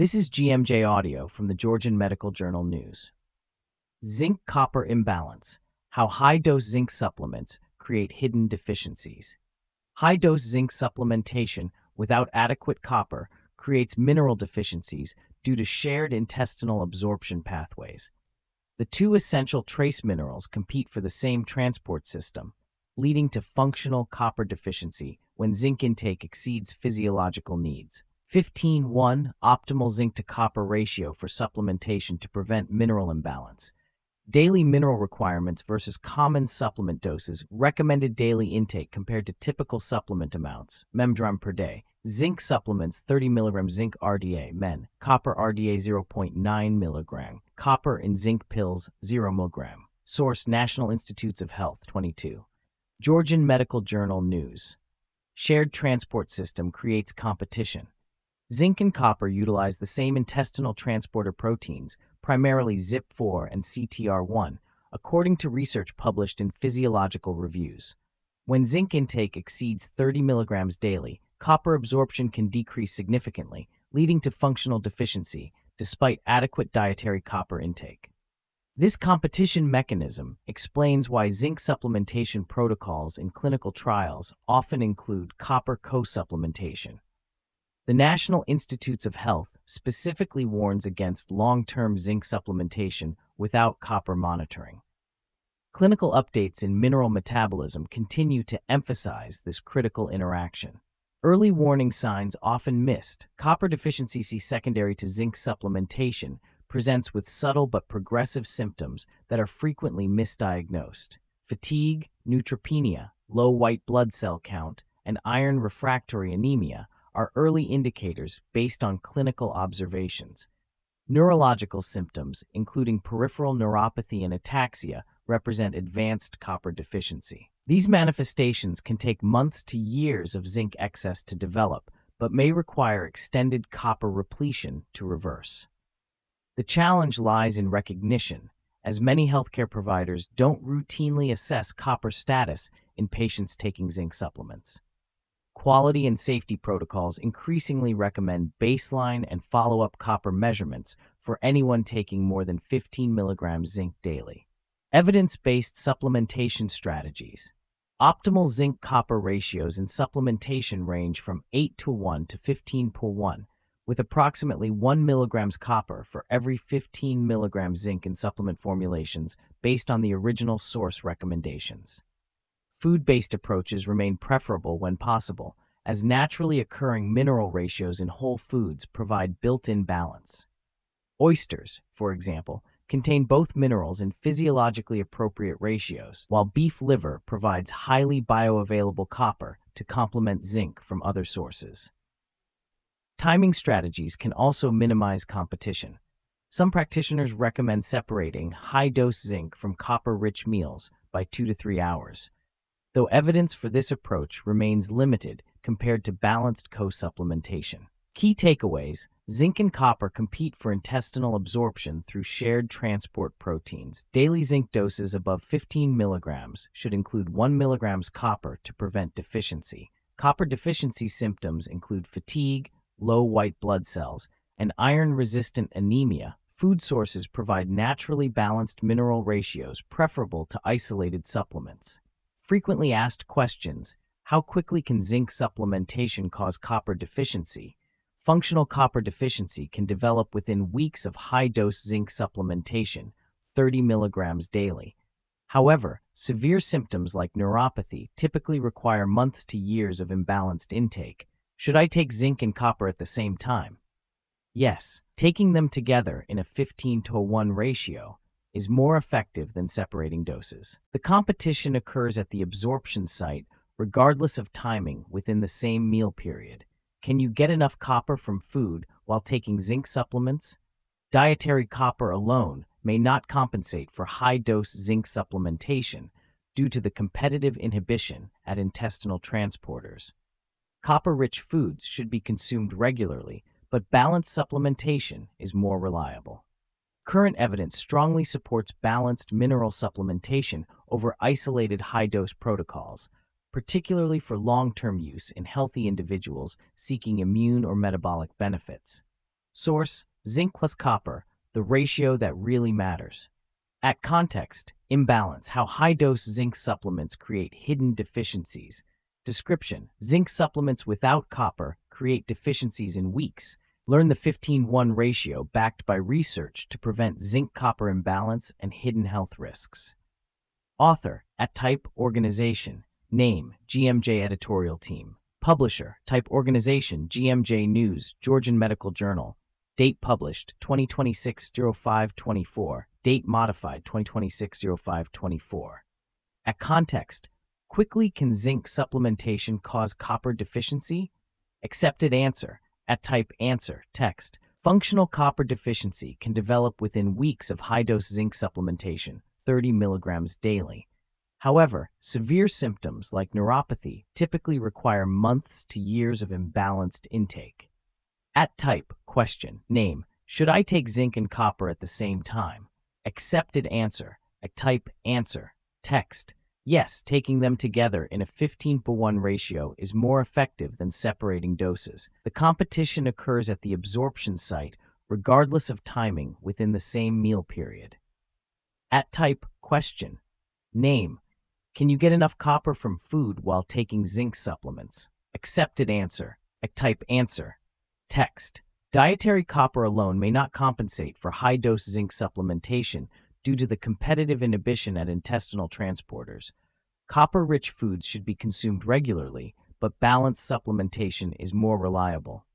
This is GMJ Audio from the Georgian Medical Journal News. Zinc-copper imbalance: how high-dose zinc supplements create hidden deficiencies. High-dose zinc supplementation without adequate copper creates mineral deficiencies due to shared intestinal absorption pathways. The two essential trace minerals compete for the same transport system, leading to functional copper deficiency when zinc intake exceeds physiological needs. 15:1 Optimal zinc to copper ratio for supplementation to prevent mineral imbalance. Daily mineral requirements versus common supplement doses. Recommended daily intake compared to typical supplement amounts. Mg per day. Zinc supplements 30 mg zinc RDA men. Copper RDA 0.9 mg. Copper in zinc pills 0 mg. Source: National Institutes of Health 22. Georgian Medical Journal News. Shared transport system creates competition. Zinc and copper utilize the same intestinal transporter proteins, primarily ZIP4 and CTR1, according to research published in Physiological Reviews. When zinc intake exceeds 30 mg daily, copper absorption can decrease significantly, leading to functional deficiency, despite adequate dietary copper intake. This competition mechanism explains why zinc supplementation protocols in clinical trials often include copper co-supplementation. The National Institutes of Health specifically warns against long-term zinc supplementation without copper monitoring. Clinical updates in mineral metabolism continue to emphasize this critical interaction. Early warning signs often missed. Copper deficiency secondary to zinc supplementation presents with subtle but progressive symptoms that are frequently misdiagnosed. Fatigue, neutropenia, low white blood cell count, and iron refractory anemia are early indicators based on clinical observations. Neurological symptoms, including peripheral neuropathy and ataxia, represent advanced copper deficiency. These manifestations can take months to years of zinc excess to develop, but may require extended copper repletion to reverse. The challenge lies in recognition, as many healthcare providers don't routinely assess copper status in patients taking zinc supplements. Quality and safety protocols increasingly recommend baseline and follow-up copper measurements for anyone taking more than 15 mg zinc daily. Evidence-based supplementation strategies. Optimal zinc-copper ratios in supplementation range from 8:1 to 15:1, with approximately 1 mg copper for every 15 mg zinc in supplement formulations based on the original source recommendations. Food-based approaches remain preferable when possible, as naturally occurring mineral ratios in whole foods provide built-in balance. Oysters, for example, contain both minerals in physiologically appropriate ratios, while beef liver provides highly bioavailable copper to complement zinc from other sources. Timing strategies can also minimize competition. Some practitioners recommend separating high-dose zinc from copper-rich meals by 2 to 3 hours, though evidence for this approach remains limited compared to balanced co-supplementation. Key takeaways: zinc and copper compete for intestinal absorption through shared transport proteins. Daily zinc doses above 15 mg should include 1 mg copper to prevent deficiency. Copper deficiency symptoms include fatigue, low white blood cells, and iron-resistant anemia. Food sources provide naturally balanced mineral ratios preferable to isolated supplements. Frequently asked questions: how quickly can zinc supplementation cause copper deficiency? Functional copper deficiency can develop within weeks of high-dose zinc supplementation, 30 mg daily. However, severe symptoms like neuropathy typically require months to years of imbalanced intake. Should I take zinc and copper at the same time? Yes, taking them together in a 15:1 ratio is more effective than separating doses. The competition occurs at the absorption site regardless of timing within the same meal period. Can you get enough copper from food while taking zinc supplements? Dietary copper alone may not compensate for high-dose zinc supplementation due to the competitive inhibition at intestinal transporters. Copper-rich foods should be consumed regularly, but balanced supplementation is more reliable. Current evidence strongly supports balanced mineral supplementation over isolated high-dose protocols, particularly for long-term use in healthy individuals seeking immune or metabolic benefits. Source: zinc plus copper, the ratio that really matters. At context: imbalance, how high-dose zinc supplements create hidden deficiencies. Description: zinc supplements without copper create deficiencies in weeks. Learn the 15:1 ratio backed by research to prevent zinc-copper imbalance and hidden health risks. Author: at Type Organization. Name: GMJ Editorial Team. Publisher: Type Organization, GMJ News, Georgian Medical Journal. Date published: 2026-05-24. Date modified: 2026-05-24. At context: quickly can zinc supplementation cause copper deficiency? Accepted answer: at Type Answer. Text: functional copper deficiency can develop within weeks of high-dose zinc supplementation, 30 milligrams daily. However, severe symptoms like neuropathy typically require months to years of imbalanced intake. At Type Question. Name: should I take zinc and copper at the same time? Accepted answer: at Type Answer. Text: yes, taking them together in a 15:1 ratio is more effective than separating doses. The competition occurs at the absorption site, regardless of timing, within the same meal period. At Type Question. Name: can you get enough copper from food while taking zinc supplements? Accepted answer: at Type Answer. Text: dietary copper alone may not compensate for high-dose zinc supplementation due to the competitive inhibition at intestinal transporters. Copper-rich foods should be consumed regularly, but balanced supplementation is more reliable.